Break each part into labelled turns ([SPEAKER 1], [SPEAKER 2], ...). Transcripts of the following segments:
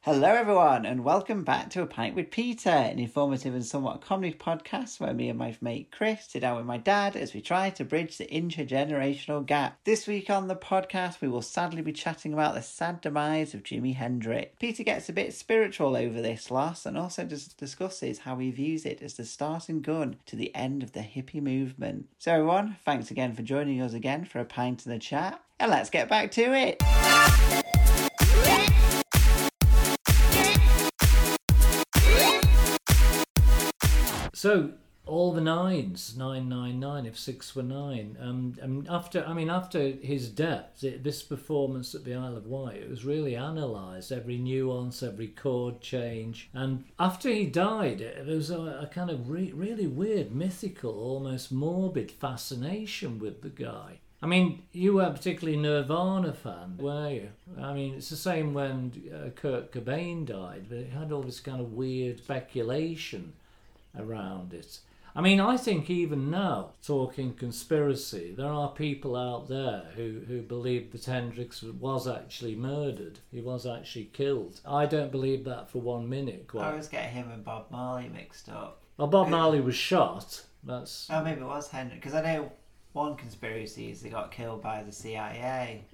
[SPEAKER 1] Hello everyone and welcome back to A Pint with Peter, an informative and somewhat comedy podcast where me and my mate Chris sit down with my dad as we try to bridge the intergenerational gap. This week on the podcast we will sadly be chatting about the sad demise of Jimi Hendrix. Peter gets a bit spiritual over this loss and also discusses how he views it as the starting gun to the end of the hippie movement. So everyone, thanks again for joining us again for A Pint and a Chat, and let's get back to it.
[SPEAKER 2] So all the nines, 999 if 6 were 9. After his death, this performance at the Isle of Wight, it was really analysed, every nuance, every chord change. And after he died, there was a kind of really weird, mythical, almost morbid fascination with the guy. I mean, you were particularly Nirvana fan, were you? I mean, it's the same when Kurt Cobain died, but it had all this kind of weird speculation around it. I mean, I think even now, talking conspiracy, there are people out there who believe that Hendrix was actually murdered. He was actually killed. I don't believe that for 1 minute.
[SPEAKER 1] I always get him and Bob Marley mixed up.
[SPEAKER 2] Well, Bob Marley was shot. That's...
[SPEAKER 1] Oh, maybe it was Hendrix, because I know one conspiracy is they got killed by the CIA.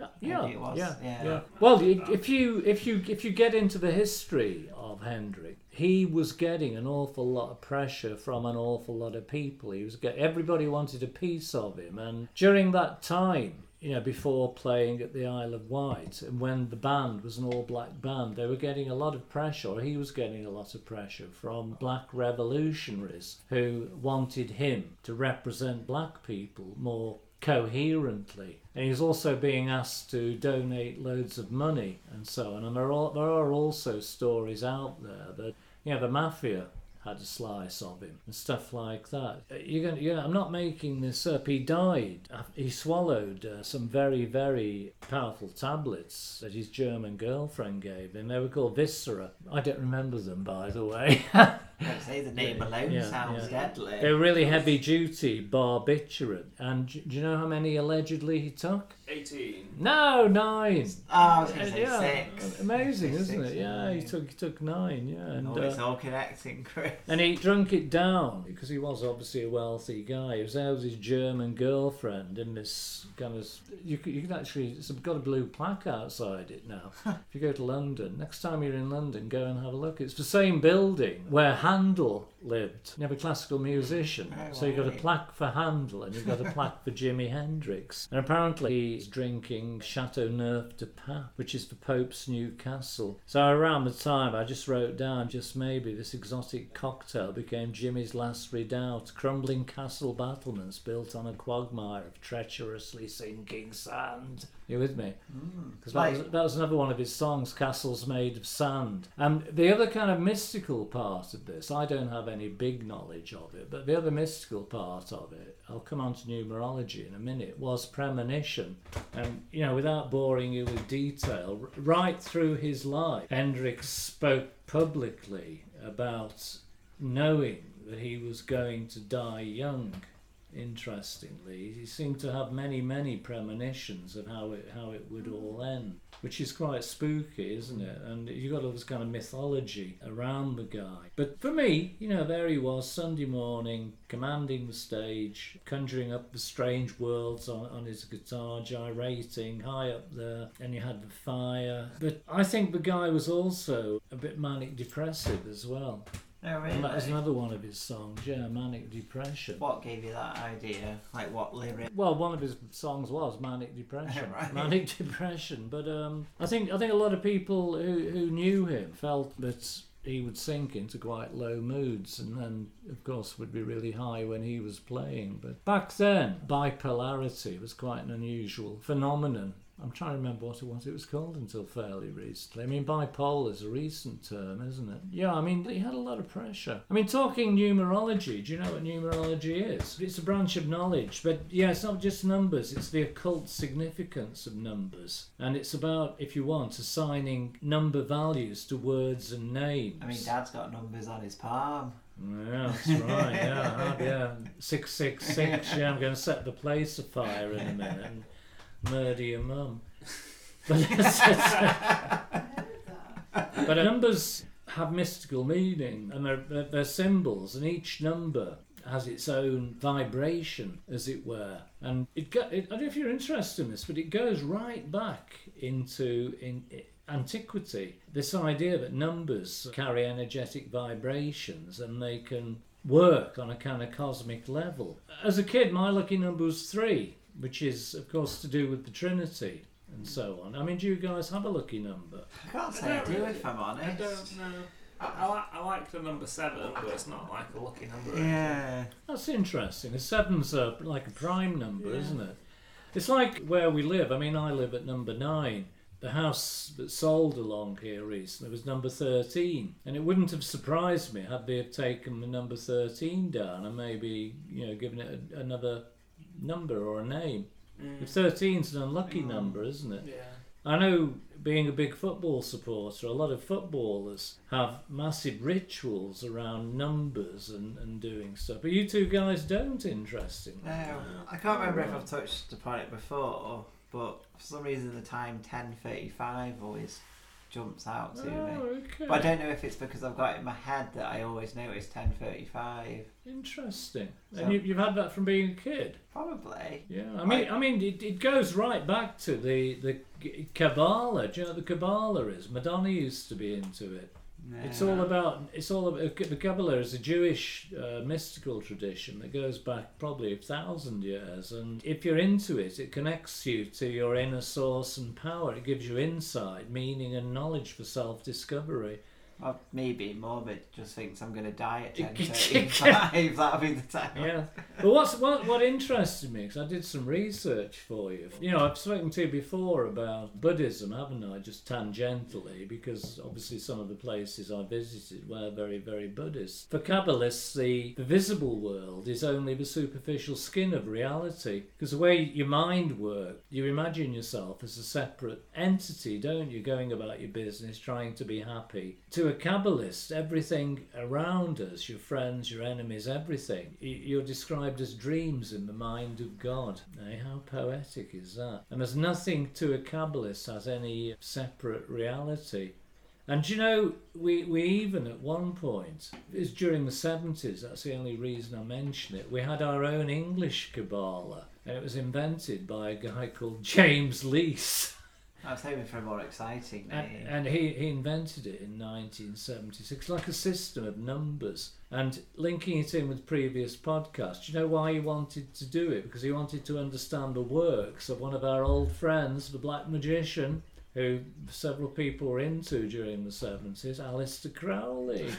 [SPEAKER 2] Yeah. Well, if you get into the history of Hendrix, he was getting an awful lot of pressure from an awful lot of people. Everybody wanted a piece of him, and during that time, before playing at the Isle of Wight, and when the band was an all-black band, they were getting a lot of pressure, or he was getting a lot of pressure from black revolutionaries who wanted him to represent black people more coherently. And he was also being asked to donate loads of money and so on. And there are also stories out there that the mafia had a slice of him and stuff like that. I'm not making this up. He died. He swallowed some very, very powerful tablets that his German girlfriend gave him. They were called Viscera. I don't remember them, by the way.
[SPEAKER 1] Don't say the name alone sounds deadly.
[SPEAKER 2] They were really heavy-duty barbiturate. And do you know how many allegedly he took?
[SPEAKER 3] 18.
[SPEAKER 2] No, 9.
[SPEAKER 1] Oh, I was going to say 6.
[SPEAKER 2] Amazing, isn't it? Yeah, he took 9. Yeah, and
[SPEAKER 1] it's all connecting, Chris.
[SPEAKER 2] And he drunk it down because he was obviously a wealthy guy. He was there with his German girlfriend in this kind of... You can actually... It's got a blue plaque outside it now. If you go to London, next time you're in London, go and have a look. It's the same building where Handel lived. You have a classical musician. So you've got a plaque for Handel and you've got a plaque for Jimi Hendrix. And apparently he's drinking Chateau Neuf de Pape, which is the Pope's new castle. So around the time I just wrote down, just maybe this exotic cocktail became Jimmy's last redoubt. Crumbling castle battlements built on a quagmire of treacherously sinking sand. You with me? Because that was another one of his songs, Castles Made of Sand. And the other kind of mystical part of this, I don't have any big knowledge of it, but the other mystical part of it, I'll come on to numerology in a minute, was premonition. And, without boring you with detail, right through his life, Hendrix spoke publicly about knowing that he was going to die young. Interestingly, he seemed to have many premonitions of how it would all end, which is quite spooky, isn't it? And you've got all this kind of mythology around the guy. But for me, there he was Sunday morning, commanding the stage, conjuring up the strange worlds on his guitar, gyrating high up there, and you had the fire. But I think the guy was also a bit manic depressive as well.
[SPEAKER 1] Oh, really?
[SPEAKER 2] And that was another one of his songs, Manic Depression.
[SPEAKER 1] What gave you that idea? Like what lyric?
[SPEAKER 2] Well, one of his songs was Manic Depression.
[SPEAKER 1] Right.
[SPEAKER 2] Manic Depression. But I think a lot of people who knew him felt that he would sink into quite low moods and then, of course, would be really high when he was playing. But back then, bipolarity was quite an unusual phenomenon. I'm trying to remember what it was called until fairly recently. I mean, bipolar is a recent term, isn't it? Yeah, I mean, he had a lot of pressure. I mean, talking numerology, do you know what numerology is? It's a branch of knowledge, but yeah, it's not just numbers, it's the occult significance of numbers. And it's about, if you want, assigning number values to words and names.
[SPEAKER 1] I mean, Dad's got numbers on his palm.
[SPEAKER 2] Yeah, that's right, yeah. 666, yeah, I'm going to set the place afire in a minute and murder your mum. But But numbers have mystical meaning, and they're symbols, and each number has its own vibration, as it were. And I don't know if you're interested in this, but it goes right back into antiquity. This idea that numbers carry energetic vibrations and they can work on a kind of cosmic level. As a kid, my lucky number was 3, which is, of course, to do with the Trinity and so on. I mean, do you guys have a lucky number?
[SPEAKER 1] I can't say I do, if I'm honest.
[SPEAKER 3] I don't know. I like the number 7, but it's not like a lucky number.
[SPEAKER 1] Yeah.
[SPEAKER 2] That's interesting. The 7's like a prime number, isn't it? It's like where we live. I mean, I live at number 9. The house that sold along here recently was number 13, and it wouldn't have surprised me had they have taken the number 13 down and maybe, given it another number or a name. If 13's an unlucky number, isn't it?
[SPEAKER 3] Yeah.
[SPEAKER 2] I know, being a big football supporter, a lot of footballers have massive rituals around numbers and doing stuff. But you two guys don't, interestingly.
[SPEAKER 1] No, I can't remember if I've touched upon it before, but for some reason the time 10:35 always jumps out to me.
[SPEAKER 2] Okay.
[SPEAKER 1] But I don't know if it's because I've got it in my head that I always know it's 10:35.
[SPEAKER 2] Interesting.
[SPEAKER 1] So-
[SPEAKER 2] And you've had that from being a kid?
[SPEAKER 1] Probably.
[SPEAKER 2] Yeah. I mean, it goes right back to the Kabbalah. Do you know what the Kabbalah is? Madonna used to be into it.
[SPEAKER 1] No.
[SPEAKER 2] It's all about the Kabbalah is a Jewish mystical tradition that goes back probably 1,000 years, and if you're into it, it connects you to your inner source and power. It gives you insight, meaning, and knowledge for self-discovery.
[SPEAKER 1] Well, me being morbid just thinks I'm going to die at 10:35. That'll be the time.
[SPEAKER 2] Yeah. But what interested me, because I did some research for you. I've spoken to you before about Buddhism, haven't I? Just tangentially, because obviously some of the places I visited were very, very Buddhist. For Kabbalists, the visible world is only the superficial skin of reality, because the way your mind works, you imagine yourself as a separate entity, don't you? Going about your business, trying to be happy. To a Kabbalist, everything around us, your friends, your enemies, everything, you're described as dreams in the mind of God. How poetic is that? And there's nothing to a Kabbalist has any separate reality. And we even at one point, it was during the 70s, that's the only reason I mention it, we had our own English Kabbalah, and it was invented by a guy called James Lees.
[SPEAKER 1] I was hoping for a more exciting name.
[SPEAKER 2] And he invented it in 1976, like a system of numbers. And linking it in with previous podcasts, do you know why he wanted to do it? Because he wanted to understand the works of one of our old friends, the Black Magician, who several people were into during the 70s, Aleister Crowley.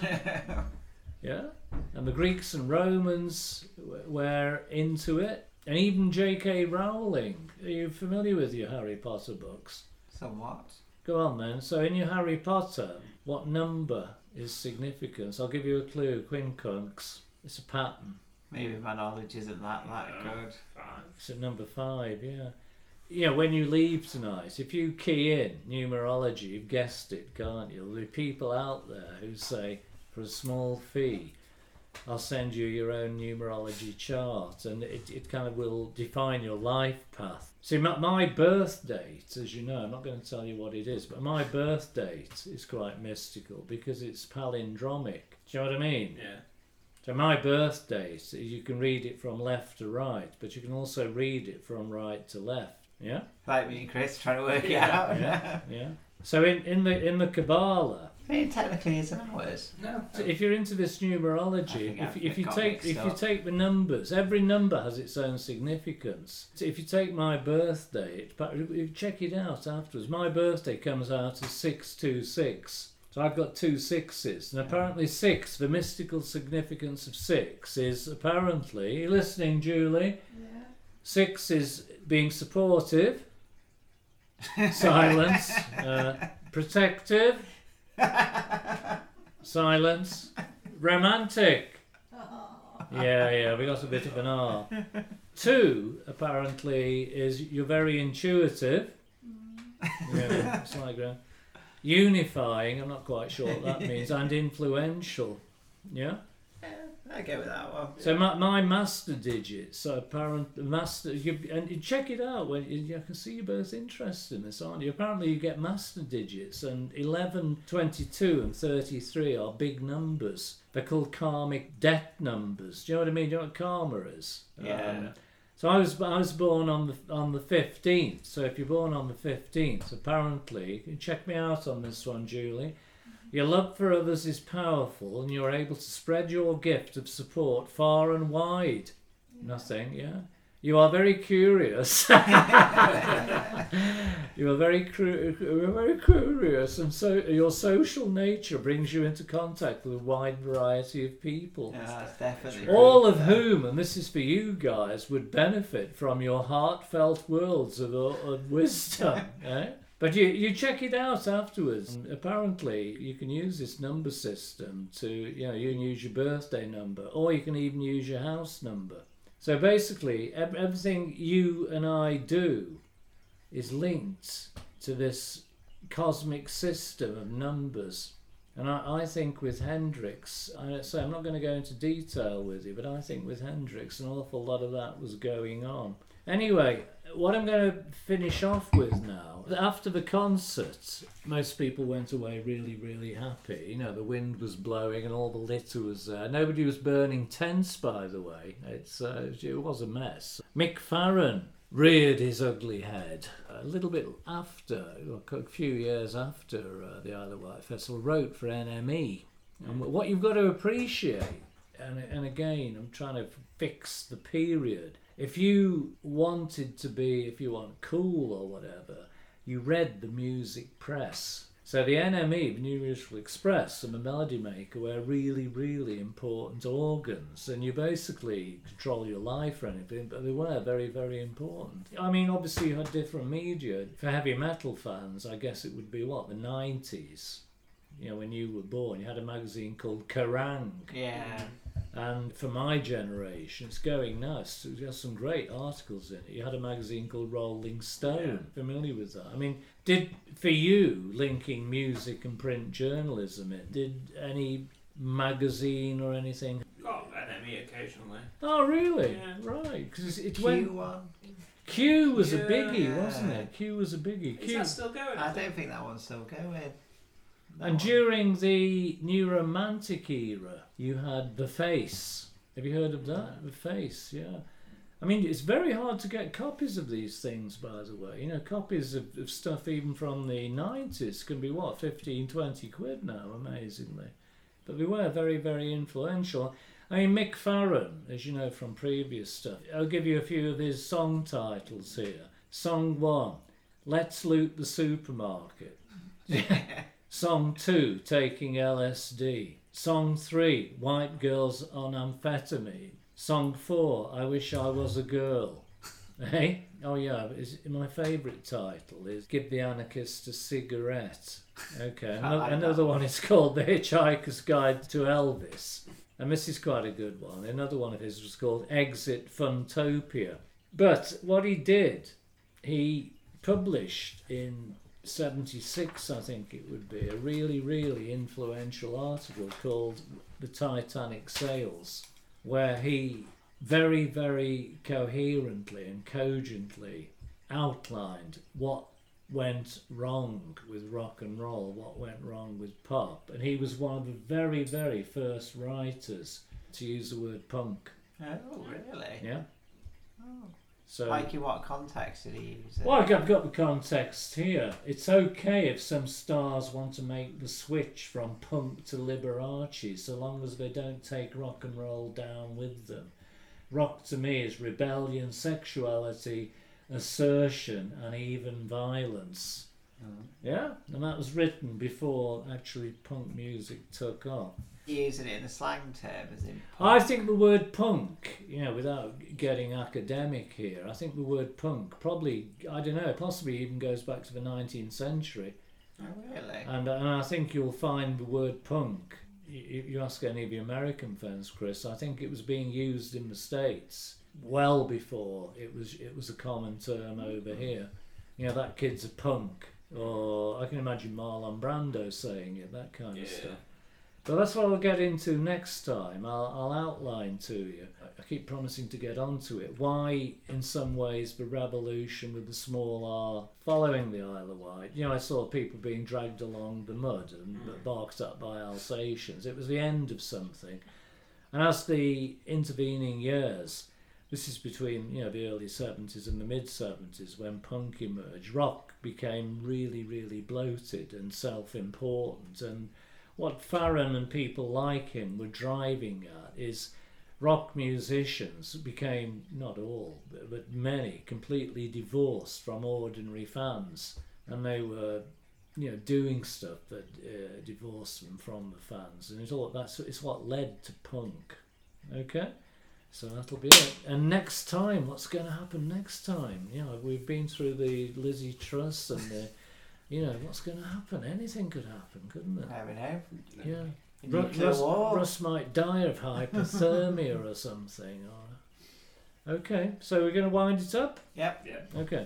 [SPEAKER 2] Yeah? And the Greeks and Romans were into it. And even J.K. Rowling. Are you familiar with your Harry Potter books?
[SPEAKER 1] Somewhat.
[SPEAKER 2] Go on then. So in your Harry Potter, what number is significance? I'll give you a clue. Quincunx. It's a pattern.
[SPEAKER 1] Maybe my knowledge isn't that good.
[SPEAKER 2] It's at number 5, yeah. When you leave tonight, if you key in numerology, you've guessed it, can't you? There'll be people out there who say, for a small fee, I'll send you your own numerology chart, and it kind of will define your life path. See, my birth date, as you know, I'm not going to tell you what it is, but my birth date is quite mystical because it's palindromic. Do you know what I mean?
[SPEAKER 3] Yeah.
[SPEAKER 2] So my birth date, you can read it from left to right, but you can also read it from right to left. Yeah?
[SPEAKER 1] Like me and Chris trying to work it out.
[SPEAKER 2] Yeah. So in the Kabbalah,
[SPEAKER 1] I mean, technically it's ours.
[SPEAKER 3] No.
[SPEAKER 2] so if you're into this numerology, if you take the numbers, every number has its own significance. So if you take my birthday, check it out afterwards. My birthday comes out as 626. So I've got 2 6s, and apparently 6, the mystical significance of 6 is apparently, are you listening, Julie?
[SPEAKER 4] Yeah.
[SPEAKER 2] 6 is being supportive, silence, protective, silence, romantic. Yeah, we got a bit of an R. 2 apparently is you're very intuitive. Yeah, it's like unifying. I'm not quite sure what that means, and influential. Yeah.
[SPEAKER 1] I go with that one.
[SPEAKER 2] So my master digits are apparently and you check it out when I can see you're both interested in this, aren't you? Apparently you get master digits, and 11, 22 and 33 are big numbers. They're called karmic debt numbers. Do you know what I mean? Do you know what karma is?
[SPEAKER 1] Yeah.
[SPEAKER 2] So I was born on the 15th. So if you're born on the 15th, apparently, you can check me out on this one, Julie. Your love for others is powerful, and you're able to spread your gift of support far and wide. Nothing, yeah. You are very curious. You are very curious, and so your social nature brings you into contact with a wide variety of people.
[SPEAKER 1] Yeah, that's definitely
[SPEAKER 2] All
[SPEAKER 1] true.
[SPEAKER 2] of whom, and this is for you guys, would benefit from your heartfelt words of wisdom. Eh? But you check it out afterwards. And apparently, you can use this number system to, you can use your birthday number, or you can even use your house number. So basically, everything you and I do is linked to this cosmic system of numbers. And I think with Hendrix, I'm not going to go into detail with you, but I think with Hendrix, an awful lot of that was going on. Anyway, what I'm going to finish off with now, after the concert, most people went away really, really happy. The wind was blowing and all the litter was there. Nobody was burning tents, by the way. It was a mess. Mick Farren reared his ugly head a little bit after, a few years after the Isle of Wight Festival, wrote for NME. And what you've got to appreciate, and again, I'm trying to fix the period, if you wanted to be, if you want cool or whatever, you read the music press. So the NME, the New Musical Express, and the Melody Maker were really, really important organs, and you basically control your life or anything, but they were very, very important. I mean, obviously you had different media. For heavy metal fans, I guess it would be the 90s. When you were born, you had a magazine called Kerrang!
[SPEAKER 1] Yeah.
[SPEAKER 2] And for my generation, it's going nuts. It has some great articles in it. You had a magazine called Rolling Stone. Yeah. Familiar with that? I mean, for you, linking music and print journalism, did any magazine or anything?
[SPEAKER 3] Got NME occasionally.
[SPEAKER 2] Oh, really?
[SPEAKER 3] Yeah.
[SPEAKER 2] Right. Because it
[SPEAKER 1] Q1.
[SPEAKER 2] went. Q was a biggie,
[SPEAKER 1] Yeah.
[SPEAKER 2] wasn't it? Q was a biggie.
[SPEAKER 3] Is that still going?
[SPEAKER 1] I don't think that one's still going.
[SPEAKER 2] And during the New Romantic era, you had The Face. Have you heard of that? The Face, yeah. I mean, it's very hard to get copies of these things, by the way. Copies of stuff even from the 90s can be, 15, 20 quid now, amazingly. But they were very, very influential. I mean, Mick Farren, as you know from previous stuff, I'll give you a few of his song titles here. Song 1, Let's Loot the Supermarket. Song 2, Taking LSD. Song 3, White Girls on Amphetamine. Song 4, I Wish I Was a Girl. Hey? Oh yeah, my favourite title is Give the Anarchist a Cigarette. Okay, another one is called The Hitchhiker's Guide to Elvis. And this is quite a good one. Another one of his was called Exit Funtopia. But what he did, he published in 76, I think it would be, a really, really influential article called The Titanic Sails, where he very, very coherently and cogently outlined what went wrong with rock and roll, what went wrong with pop. And he was one of the very, very first writers to use the word punk.
[SPEAKER 1] Oh, really?
[SPEAKER 2] Yeah.
[SPEAKER 1] Oh.
[SPEAKER 2] So,
[SPEAKER 1] like in what context did he use it?
[SPEAKER 2] Well, I've got the context here. It's okay if some stars want to make the switch from punk to Liberace, so long as they don't take rock and roll down with them. Rock to me is rebellion, sexuality, assertion, and even violence. Yeah, and that was written before actually punk music took off.
[SPEAKER 1] Using it in a slang term, as in punk.
[SPEAKER 2] I think the word punk, without getting academic here, I think the word punk probably, I don't know, possibly even goes back to the 19th century.
[SPEAKER 1] Oh, really?
[SPEAKER 2] And I think you'll find the word punk, if you ask any of your American friends, Chris, I think it was being used in the States well before it was a common term over here. That kid's a punk. Or I can imagine Marlon Brando saying it, that kind of stuff. But that's what I'll get into next time. I'll outline to you. I keep promising to get onto it. Why, in some ways, the revolution with the small R following the Isle of Wight. I saw people being dragged along the mud and barked up by Alsatians. It was the end of something. And as the intervening years, this is between the early 70s and the mid-70s when punk emerged, rock became really, really bloated and self-important. And what Farron and people like him were driving at is rock musicians became, not all, but many, completely divorced from ordinary fans. And they were, doing stuff that divorced them from the fans. And it's what led to punk. Okay? So that'll be it. And next time, what's going to happen next time? We've been through the Lizzie Truss and the... what's going to happen? Anything could happen, couldn't it?
[SPEAKER 1] Never know.
[SPEAKER 2] Yeah. Russ might die of hypothermia or something. Okay, so we're going to wind it up?
[SPEAKER 1] Yep.
[SPEAKER 3] Yeah.
[SPEAKER 2] Okay.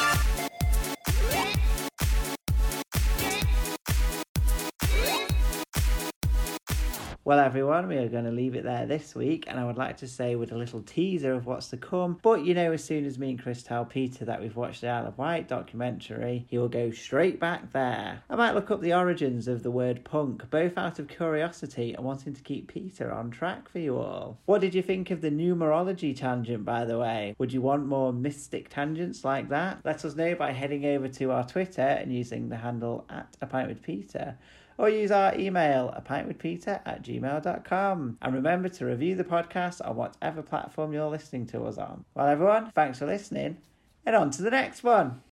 [SPEAKER 1] Well, everyone, we are going to leave it there this week, and I would like to say with a little teaser of what's to come. But, as soon as me and Chris tell Peter that we've watched the Isle of Wight documentary, he will go straight back there. I might look up the origins of the word punk, both out of curiosity and wanting to keep Peter on track for you all. What did you think of the numerology tangent, by the way? Would you want more mystic tangents like that? Let us know by heading over to our Twitter and using the handle @apintwithpeter. Or use our email, apintwithpeter@gmail.com. And remember to review the podcast on whatever platform you're listening to us on. Well, everyone, thanks for listening, and on to the next one.